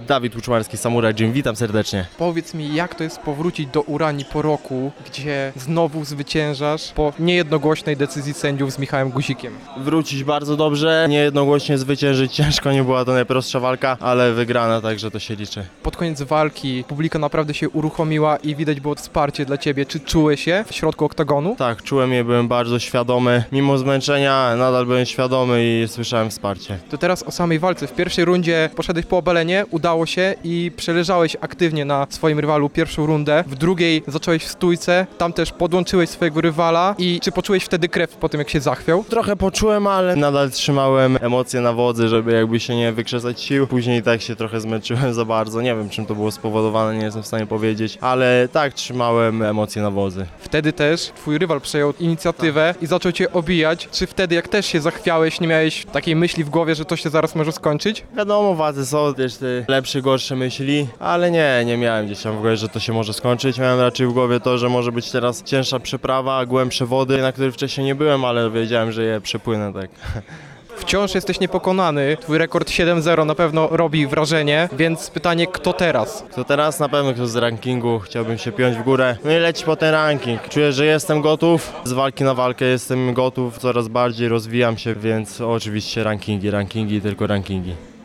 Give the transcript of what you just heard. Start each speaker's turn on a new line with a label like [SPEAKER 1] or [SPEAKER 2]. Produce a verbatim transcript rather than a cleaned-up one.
[SPEAKER 1] Dawid Łuczmarski, Samurai Gym, witam serdecznie.
[SPEAKER 2] Powiedz mi, jak to jest powrócić do Urani po roku, gdzie znowu zwyciężasz po niejednogłośnej decyzji sędziów z Michałem Guzikiem?
[SPEAKER 1] Wrócić bardzo dobrze, niejednogłośnie zwyciężyć ciężko, nie była to najprostsza walka, ale wygrana, także to się liczy.
[SPEAKER 2] Pod koniec walki publika naprawdę się uruchomiła i widać było wsparcie dla ciebie. Czy czułeś się w środku oktagonu?
[SPEAKER 1] Tak, czułem je, byłem bardzo świadomy, mimo zmęczenia nadal byłem świadomy i słyszałem wsparcie.
[SPEAKER 2] To teraz o samej walce. W pierwszej rundzie poszedłeś po obalenie, udało się i przeleżałeś aktywnie na swoim rywalu pierwszą rundę. W drugiej zacząłeś w stójce, tam też podłączyłeś swojego rywala i czy poczułeś wtedy krew po tym, jak się zachwiał?
[SPEAKER 1] Trochę poczułem, ale nadal trzymałem emocje na wodzy, żeby jakby się nie wykrzesać sił. Później tak się trochę zmęczyłem za bardzo, nie wiem czym to było spowodowane, nie jestem w stanie powiedzieć, ale tak, trzymałem emocje na wodzy.
[SPEAKER 2] Wtedy też twój rywal przejął inicjatywę i zaczął cię obijać. Czy wtedy, jak też się zachwiałeś, nie miałeś takiej myśli w głowie, że to się zaraz może skończyć?
[SPEAKER 1] Wiadomo, wadze są też te lepsze, gorsze myśli, ale nie, nie miałem gdzieś tam w głowie, że to się może skończyć. Miałem raczej w głowie to, że może być teraz cięższa przeprawa, głębsze wody, na których wcześniej nie byłem, ale wiedziałem, że je przepłynę, tak.
[SPEAKER 2] Wciąż jesteś niepokonany, twój rekord siedem zero na pewno robi wrażenie, więc pytanie, kto teraz?
[SPEAKER 1] To teraz na pewno ktoś z rankingu, chciałbym się piąć w górę, no i leci po ten ranking. Czuję, że jestem gotów, z walki na walkę jestem gotów, coraz bardziej rozwijam się, więc oczywiście rankingi, rankingi, tylko rankingi.